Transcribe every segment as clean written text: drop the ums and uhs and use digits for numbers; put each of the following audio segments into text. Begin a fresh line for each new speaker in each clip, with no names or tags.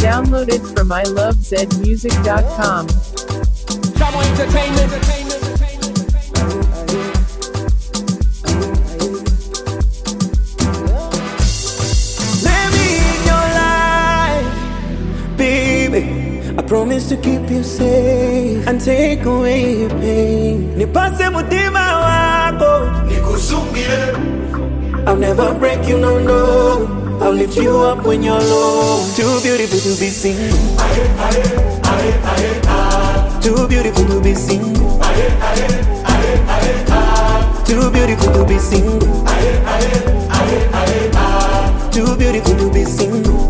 Downloaded from ilovezmusic.com.
Travel Entertainment.
Let me in your life, baby. I promise to keep you safe and take away your pain. Nipase mutima wako, nikusungire. I'll never break you, no, no. I'll lift you up when you're low. Too beautiful to be single. Too beautiful to be single. Too beautiful to be single. Too beautiful to be single.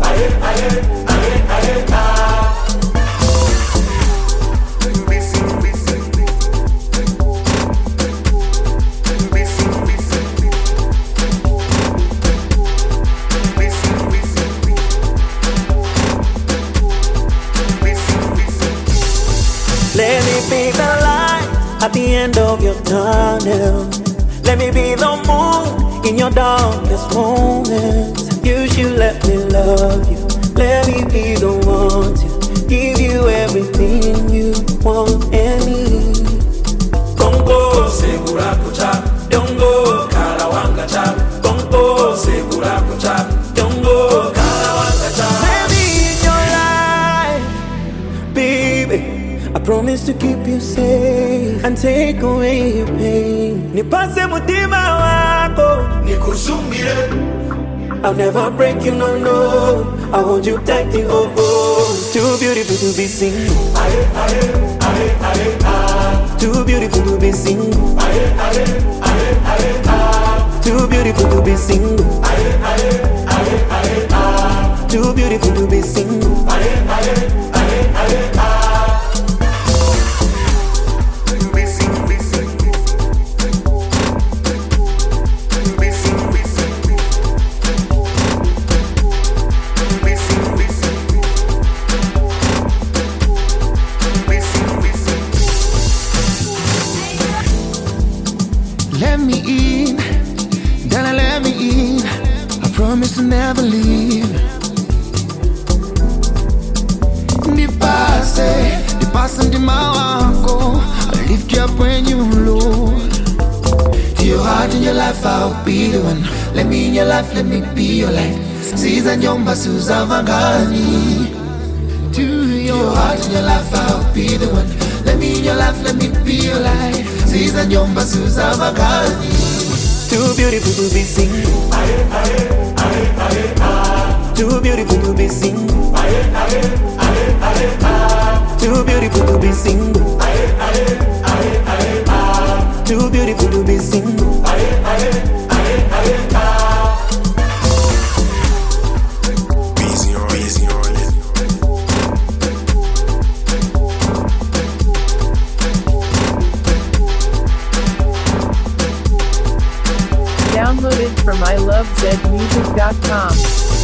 Let me be the light at the end of your tunnel. Let me be the moon in your darkest moments. You should let me love you. Let me be the one to give you everything you want and need. Bongo segura kucha, dongo karawanga cha. Bongo segura kucha, dongo karawanga cha. Let me in your life, baby. I promise to keep you safe and take away your pain. Nipase mutima wako, nikusungire. I'll never break you, no, no. I hold you tight, oh, oh. Too beautiful to be single. Too beautiful to be single. Too beautiful to be single. Too beautiful to be single.
Let me in, gonna let me in. I promise to never leave. Nipase ndima wako. I'll lift you up when you're low. To your heart and your life, I'll be the one. Let me in your life, let me be your light. Siza nyomba suza vangani. To your heart and your life, I'll be the one. Let me in your life, let me be your light. Siza nyomba suza vangani.
Too beautiful to be single. Too beautiful to be single. Too beautiful to be single. Too beautiful to be single.
Downloaded from ilovezmusic.com.